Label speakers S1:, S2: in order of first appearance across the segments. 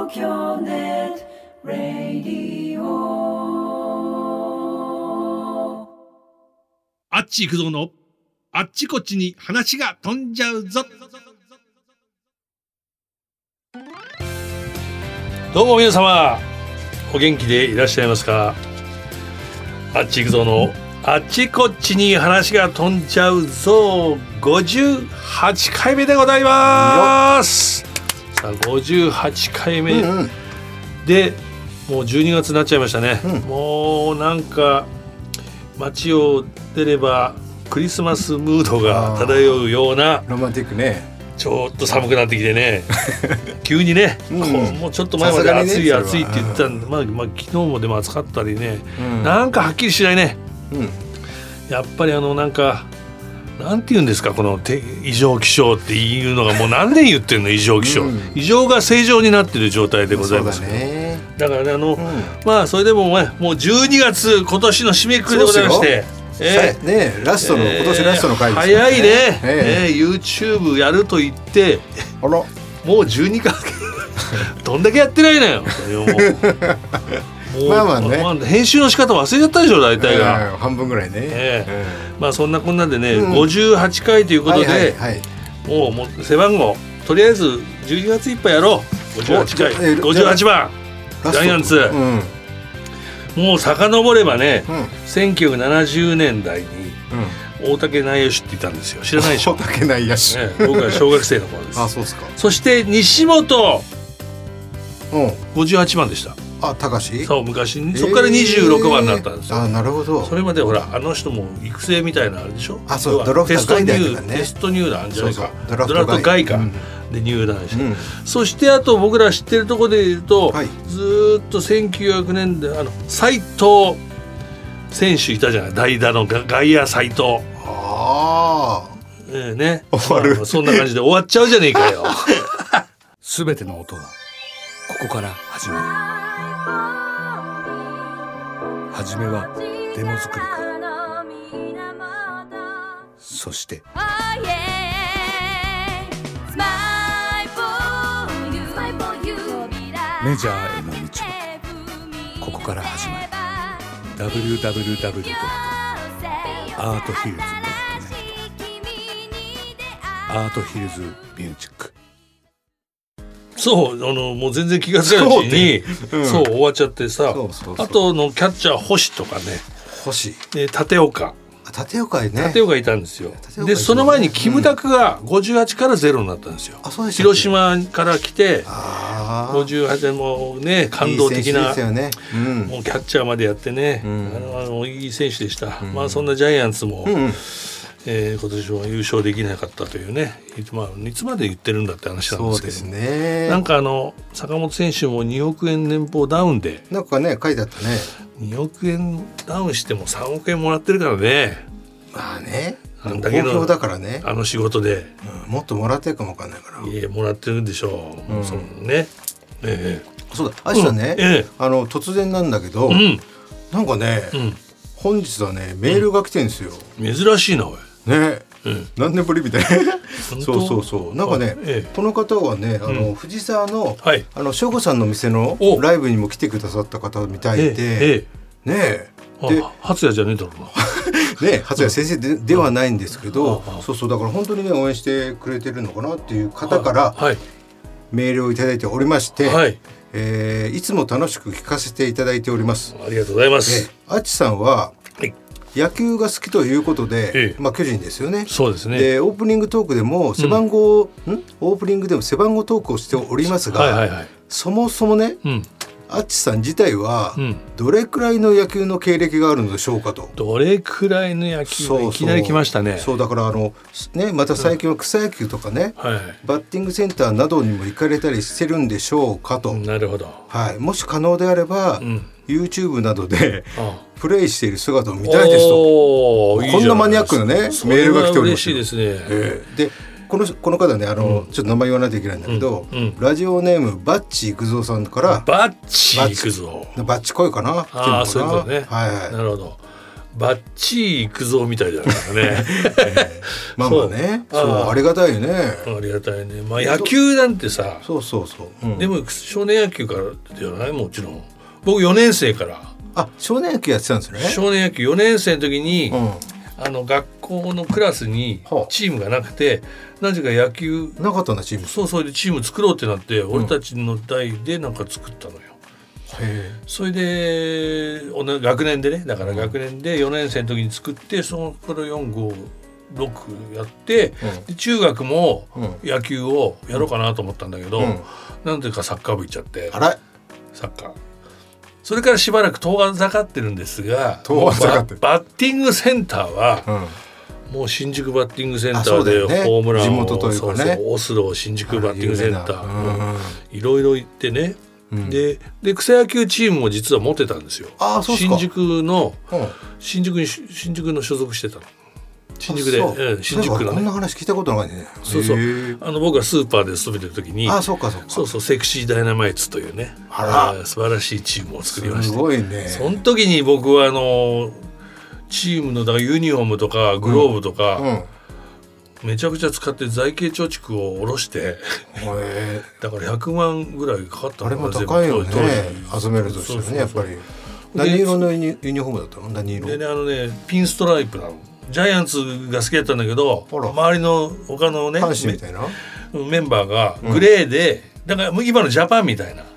S1: 東京ネットラディオ。
S2: あっち行くぞのあっちこっちに話が飛んじゃうぞ。どうも皆様お元気でいらっしゃいますか。あっち行くぞのあっちこっちに話が飛んじゃうぞ58回目でございます。さあ58回目、でもう12月になっちゃいましたね、もうなんか街を出ればクリスマスムードが漂うような
S3: ロマンティックね。
S2: ちょっと寒くなってきてね急にね、もうちょっと前まで暑い暑いって言ってたんで、昨日もでも暑かったりね、なんかはっきりしないね、やっぱりなんかなんて言うんですか、この異常気象っていうのがもう何年言ってんの異常気象、異常が正常になってる状態でございます。 だからねそれでももう12月今年の締めくくりでございまして、
S3: ラストの今年ラストの回ですね。
S2: 早いね、YouTube やると言ってもう12ヶ月どんだけやってないのよ編集の仕方忘れちゃったでしょ大体が、
S3: 半分ぐらいね、
S2: そんなこんなでね、58回ということで、もう背番号とりあえず12月いっぱいやろう。58回、58番ジャイアンツ、もう遡ればね、1970年代に大竹内野手って言ったんですよ。知らないでしょ。
S3: 大竹内野手、
S2: 僕は小学生の頃です。
S3: あ、そうですか。
S2: そして西本、58番でした。
S3: 高志。
S2: そう、昔にそこから26番になったんですよ。
S3: なるほど。
S2: それまでほらあの人も育成みたいなあれでしょ。
S3: そうドラフト外だからね。
S2: テスト入団じゃないか、
S3: ドラフト
S2: 外か、で入団して、そしてあと僕ら知ってるところで言うと、ずっと1900年で斉藤選手いたじゃない、代打の外野斉藤。ね、終わる、そんな感じで終わっちゃうじゃねえかよ
S4: すべての音はここから始まる。初めはデモ作りから、そしてメジャーへの道はここから始まる。 www.arthillsnet アートヒルズミュージック。
S2: そうもう全然気が付かないうちにそう終わっちゃってさ、あとのキャッチャー星とかね、
S3: 星
S2: で立岡いたんですよ。でその前にキムタクが58から0になったんですよ。広島から来て58でもね感動的な、もうキャッチャーまでやってね、いい選手でした。そんなジャイアンツも今年は優勝できなかったというね、いつまで言ってるんだって話なんですけど、そうですね、なんか坂本選手も2億円年俸ダウンで
S3: なんかね書いてあったね。2
S2: 億円ダウンしても3億円もらってるからね。
S3: だけどだからね、
S2: 仕事で、
S3: もっともらってるかもわかんないから。
S2: いやもらってるんでしょう、そのね、
S3: そうだ、明日ね、突然なんだけど、なんかね、本日はねメールが来てるんですよ。
S2: 珍しいなおい
S3: ね、何年ぶりみたいなそうなんかね、この方はね藤沢の省吾さんの店のライブにも来てくださった方みたいで、で
S2: 初谷じゃねえだろうな
S3: ね、初谷先生 ではないんですけど、そうだから本当にね応援してくれてるのかなっていう方からメールをいただいておりまして、いつも楽しく聞かせていただいております。
S2: ありがとうございます。
S3: あっちさんは野球が好きということで、巨人ですよね。
S2: そうですね。
S3: でオープニングトークでも背番号、オープニングでも背番号トークをしておりますが、そもそもね、あっちさん自体はどれくらいの野球の経歴があるのでしょうかと。
S2: どれくらいの野球がいきなり来ましたね。
S3: そうだからまた最近は草野球とかね、バッティングセンターなどにも行かれたりしてるんでしょうかと。
S2: なるほど、
S3: もし可能であれば、YouTube などでプレイしている姿を見たいですと。こんなマニアックなねメールが来ております。
S2: 嬉しいですね。
S3: でこの方ねちょっと名前言わないといけないんだけど、ラジオネームバッチ育三さんから。
S2: バッチ育三、
S3: バッチ来いかな。
S2: そういうことね。なるほど。 バッチリ行くぞみたいだからね
S3: まあまあね、そうありがたいよね。
S2: ありがたいね。まあ野球なんてさ、
S3: そう、
S2: でも少年野球からじゃない、もちろん僕4年生から。
S3: 少年野球やってたんですね。
S2: 少年野球4年生の時に、学校のクラスにチームがなくて、なぜか野球
S3: なかったんだチーム。
S2: それでチーム作ろうってなって、俺たちの代でなんか作ったのよ。それで学年でね、だから学年で4年生の時に作って、そのから4、5、6やって、で中学も野球をやろうかなと思ったんだけど、なんていうかサッカー部行っちゃって、サッカー。それからしばらく遠ざかってるんですが、バッティングセンターは、もう新宿バッティングセンターでホームランを、
S3: 地元というかね、
S2: オスロ新宿バッティングセンターいろいろ行ってね、で草野球チームも実は持ってたんですよ。新宿の所属してたの。新宿で、新宿のね。
S3: こんな話聞いたことないね。
S2: そう僕がスーパーで勤めてる時に、
S3: そう
S2: セクシーダイナマイツというね、素晴らしいチームを作りまして、
S3: すごいね。
S2: その時に僕はチームのだからユニフォームとかグローブとか、めちゃくちゃ使って財形貯蓄を下ろしてだから100万ぐらいかかったの。
S3: あれも高いよね、集めるとしてね。やっぱり何色のユニフォームだったの？何色
S2: でね、ピンストライプなの。ジャイアンツが好きだったんだけど、周りの他のね
S3: 阪神みたいな
S2: メンバーがグレーで、だから今のジャパンみたいな、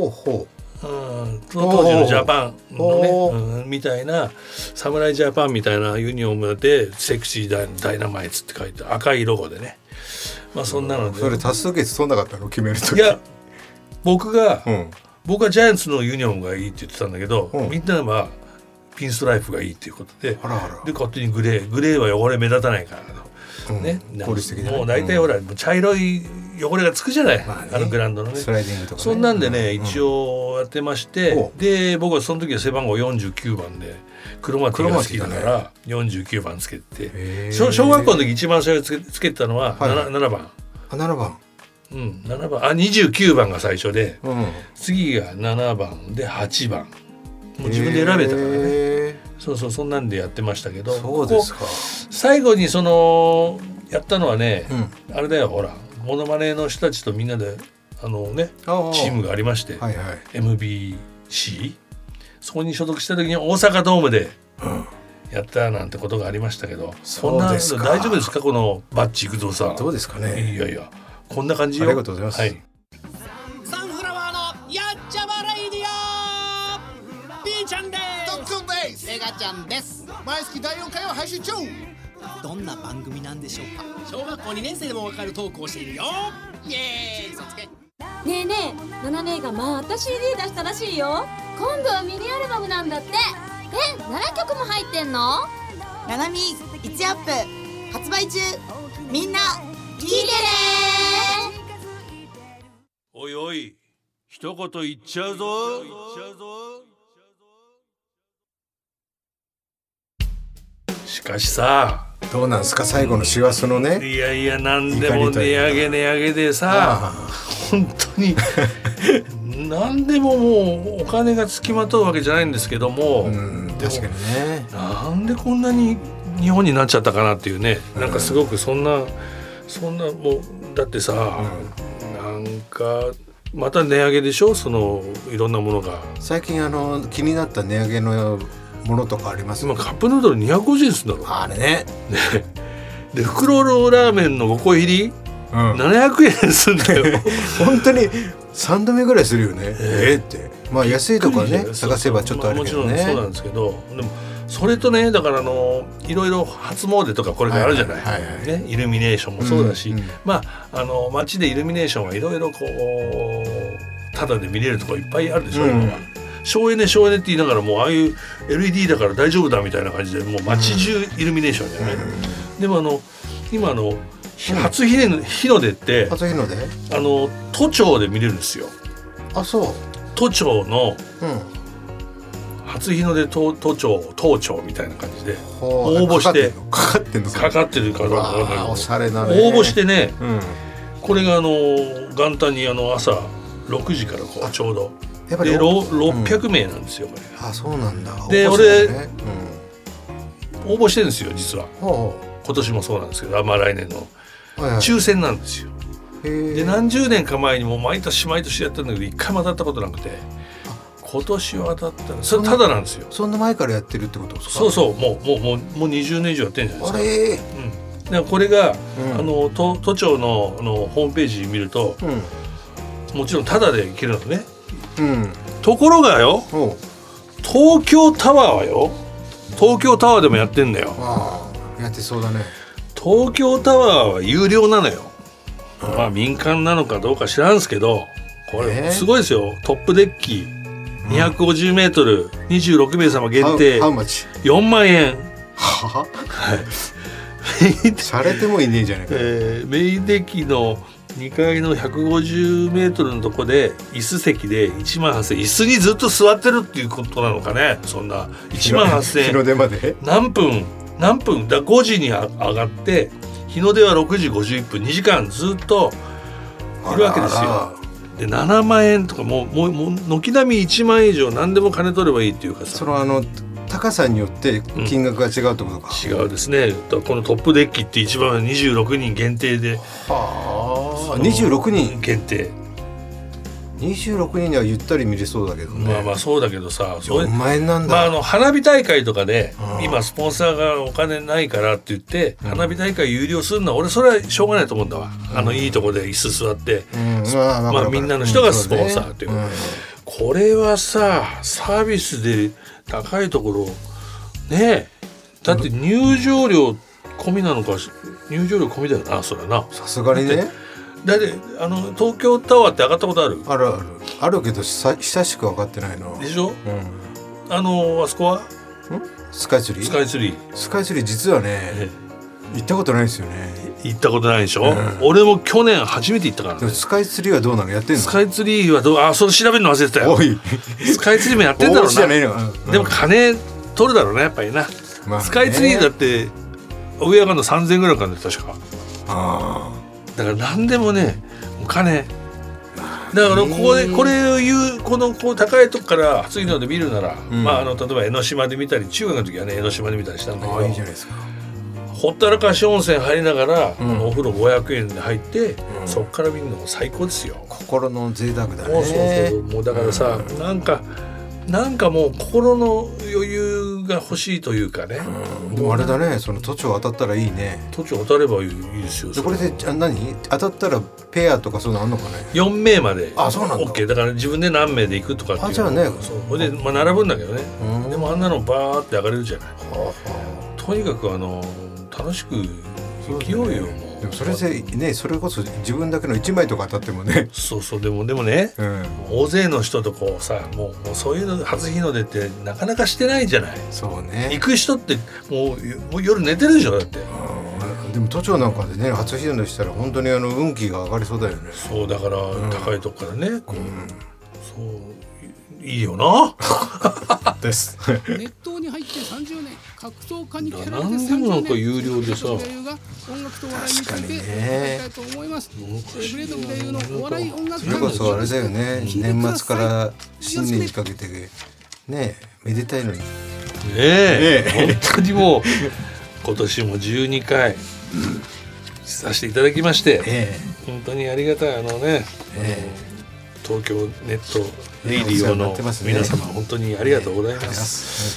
S2: 当時のジャパンのね、みたいな侍ジャパンみたいなユニフォームでセクシーダイナマイツって書いて赤いロゴでね、まあそんなので。
S3: それ多数決取んなかったの？決める時。
S2: いや僕はジャイアンツのユニフォームがいいって言ってたんだけど、みんなはピンストライプがいいっていうことで、で勝手にグレーは汚れ目立たないからね、効率的にもう大体ほら、茶色い汚れがつくじゃない、グラウンドのね、
S3: スライディングとかね。
S2: そんなんでね、一応やってまして、で僕はその時は背番号49番でクロマティが好きだから49番つけて、小学校の時一番最初つけてたのは7番。
S3: 7番。
S2: 7番。29番が最初で、次が7番で8番。もう自分で選べたからね。そんなんでやってましたけど、
S3: そうですか。
S2: 最後にやったのはね、あれだよ、ほらモノマネの人たちとみんなでチームがありまして、MBC、 そこに所属した時に大阪ドームでやったなんてことがありましたけど、こんな大丈夫ですか、このバッチ行くぞさん。
S3: どうですかね。
S2: いやこんな感じよ。
S3: ありがとうございます。
S5: サンフラワーのやっちゃまレイディオ、ピーちゃんです。
S6: トッツンです。
S5: エガちゃんです。
S6: 毎月第4回を配信中。
S5: どんな番組なんでしょうか。小学校2年生でもわかるトークをしているよ。イエーイ、嘘つけ。
S7: ねえねえ、ナナ姉がまた CD 出したらしいよ。今度はミニアルバムなんだって。7曲も入ってんの？
S8: ナナミ1アップ発売中。みんな聞いてね。
S2: おいおい、一言言っちゃうぞ。しかしさ、
S3: どうなんですか、最後の師走のね。
S2: いや何でも値上げでさ、本当に何でももうお金がつきまとうわけじゃないんですけども、
S3: 確かにね、
S2: なんでこんなに日本になっちゃったかなっていうね、なんかすごくそんなもうだってさ、なんかまた値上げでしょ、いろんなものが。
S3: 最近気になった値上げのものとかあります？
S2: 今カップヌードル250円するんだろ。
S3: あれね。
S2: で袋ラーメンの5個入り、700円するんだよ。
S3: 本当に3度目ぐらいするよね。ってまあ安いところね探せばちょっとあるけどね。
S2: もちろんそうなんですけど、でもそれとね、だからいろいろ初詣とかこれからあるじゃない、ね、イルミネーションもそうだし、まあ街でイルミネーションはいろいろこうタダで見れるとこいっぱいあるでしょ、今は。省エネって言いながらもうああいう LED だから大丈夫だみたいな感じでもう街中イルミネーションじゃない、でも今初日の出って都庁で見れるんですよ。
S3: あ、そう。
S2: 都庁の、初日の出都庁みたいな感じで応募してかかってるから
S3: おしゃれなね。
S2: 応募してね、これが元旦に朝6時からこうちょうどで600名なんですよ、これ。
S3: あ、そうなんだ。
S2: で俺応募してるんですよ実は。今年もそうなんですけど、来年の抽選なんですよ。で何十年か前にも毎年やってるんだけど一回も当たったことなくて、今年は当たったらそれただなんですよ。
S3: そんな前からやってるってことですか？
S2: そうもう20年以上やってるんじゃないですか。でこれが、都庁のホームページ見ると、もちろんただで行けるのね。ところがよ、東京タワーはよ、東京タワーでもやってんだよ。
S3: やってそうだね。
S2: 東京タワーは有料なのよ。民間なのかどうか知らんすけど、これすごいですよ。トップデッキ250メートル、26名様限定4万円。
S3: はされてもいねえじゃないか。
S2: メインデッキの2階の150メートルのとこで椅子席で1万8000円、椅子にずっと座ってるっていうことなのかね。そんな1万8000円、
S3: 日の出まで
S2: 何分だ、5時に上がって日の出は6時51分、2時間ずっといるわけですよ。で7万円とかもう軒並み1万円以上何でも金取ればいいっていうかさ、
S3: その高さによって金額が違うってことか。
S2: 違うですね。このトップデッキって一番26人限定で、
S3: 26人
S2: 限定、
S3: 26人にはゆったり見れそうだけどね。
S2: そうだけどさ、
S3: 4万円なんだ。
S2: 花火大会とかで今スポンサーがお金ないからって言って花火大会有料するのは俺それはしょうがないと思うんだわ。いいとこで椅子座って、みんなの人がスポンサーっていう、これはさサービスで高いところね。だって入場料込みなのか、入場料込みだよな。それな、
S3: さすがにね。
S2: だって東京タワーって上がったことある？
S3: あるけど久しく分かってないの
S2: でしょ。あそこは
S3: スカイツリー実はね、行ったことないですよね。
S2: 行ったことないでしょ。俺も去年初めて行ったからね。
S3: スカイツリーはどうなの？やってんの？
S2: スカイツリーはそれ調べるの忘れてたよ。スカイツリーもやってんだろうな。でも金取るだろうねやっぱりな。スカイツリーだって上上がるの3000円ぐらいかね確か。だから何でもねお金だからこれを言うこの高いとこから暑いので見るなら、例えば江ノ島で見たり、中学の時はね江ノ島で見たりしたんだけど、
S3: いいじゃないですか。ほ
S2: ったらかし温泉入りながら、お風呂500円で入って、そっから見るのも最高ですよ。
S3: 心の贅沢だね。
S2: もうだからさ、なんかもう心の余裕が欲しいというかね。
S3: でもあれだね、その都庁当たったらいいね。
S2: 都庁当たればいいですよ。
S3: これで当たったらペアとかそういうのあんのかね。
S2: 4名まで
S3: OK
S2: だから自分で何名で行くとかっていう。
S3: じゃあね、
S2: それで並ぶんだけどね。でもあんなのバーって上がれるじゃない。とにかく楽しく生きようよ。
S3: でもそれでね、それこそ自分だけの1枚とか当たってもね。
S2: そうでもね、大勢の人とこうさ、もうそういうの初日の出ってなかなかしてないじゃない。
S3: そうね。
S2: 行く人ってもう夜寝てるでしょだって。
S3: でも都庁なんかでね初日の出したら本当に運気が上がりそうだよね。
S2: そうだから高いとこからね、そういいよな
S3: です。
S5: 熱湯に入って30年、格闘家に蹴られて30年。
S2: 何でもなんか有料でさ。
S5: 音楽と笑いについて伺いたいと思います。ブレードブレイユのお笑い音楽。
S3: それこそあれだよね。年末から新年にかけてねめでたいのに。
S2: 本当にもう今年も12回させていただきまして、本当にありがたい東京ネットレイディオの皆様本当にありがとうございます。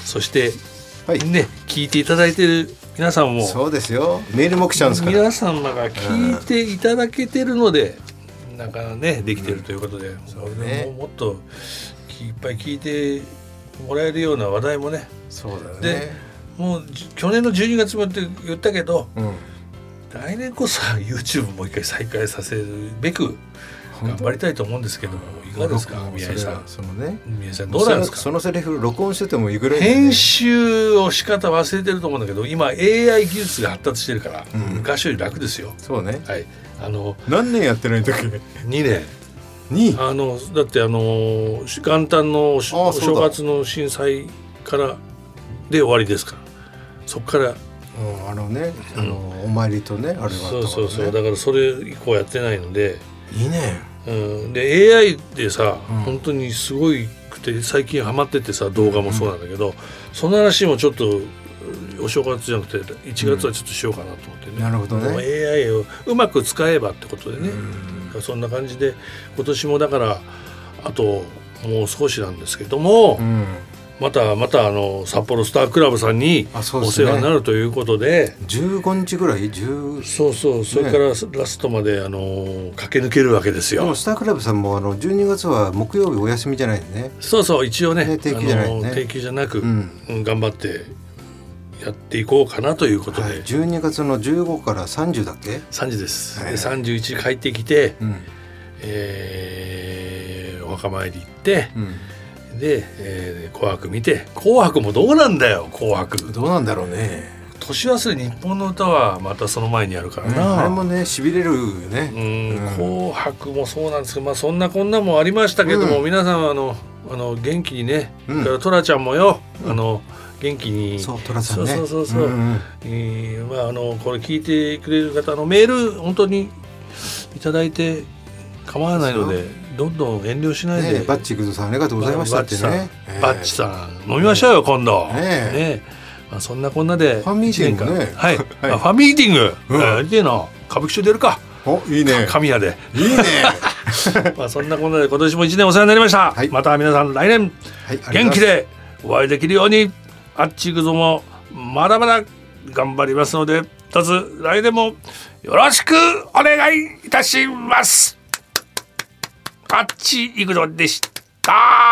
S2: そしてね聞いていただいている皆さんも
S3: そうですよ。メールも来ちゃうんですから。
S2: 皆様が聞いていただけてるのでなんかねできてるということで、もっといっぱい聞いてもらえるような話題もね。
S3: そうだね。
S2: でもう去年の12月もって言ったけど、来年こそ YouTube もう一回再開させるべく頑張りたいと思うんですけども、いかがですか宮井さん。宮井さんどうなんですか。
S3: そのセリフ録音しててもいいぐらい、
S2: 編集を仕方忘れてると思うんだけど、今 AI 技術が発達してるから、昔より楽ですよ。
S3: そうね。
S2: はい。
S3: 何年やってないんだっけ。
S2: 2年。だって元旦のお正月の震災からで終わりですから。そこから
S3: お参りとねあれがあったからね。
S2: そうだからそれ以降やってないので。
S3: いいね。
S2: で AI でさ、本当にすごいくて最近ハマっててさ、動画もそうなんだけど、その話もちょっとお正月じゃなくて1月はちょっとしようかなと思ってね、
S3: なるほどね。
S2: AI をうまく使えばってことでね、そんな感じで今年もだからあともう少しなんですけども、また札幌スタークラブさんにお世話になるということで、
S3: 15日ぐらい
S2: そうそれからラストまで駆け抜けるわけですよ。
S3: でもスタークラブさんも12月は木曜日お休みじゃないのね。
S2: そう一応ね
S3: 定休じゃないね。
S2: 定休じゃなく、頑張ってやっていこうかなということで、
S3: 12月の15から30だっけ
S2: ？30です、で31帰ってきて、お墓参り行って、で、紅白見て、紅白もどうなんだよ。紅白
S3: どうなんだろうね。
S2: 年忘れ日本の歌はまたその前にやるからな、
S3: あれもね痺れるよね。
S2: 紅白もそうなんですけど、そんなこんなもありましたけども、皆さんは元気にね、トラちゃんもよ、元気に、
S3: そうトラさんね、
S2: これ聞いてくれる方メール本当にいただいて構わないので、どんどん遠慮しないで、
S3: バッチグズさんありがとうございましたってね。
S2: バッチさん飲みましょうよ今度ね。そんなこんなで
S3: ファンミーティングね、
S2: ファンミーティングやりてえな、歌舞伎町出るか。
S3: いいね、
S2: 神谷で
S3: いいね
S2: そんなこんなで今年も1年お世話になりました、また皆さん来年元気でお会いできるように、あっち行くぞもまだまだ頑張りますので、どうぞ来年もよろしくお願いいたします。あっち行くぞでした。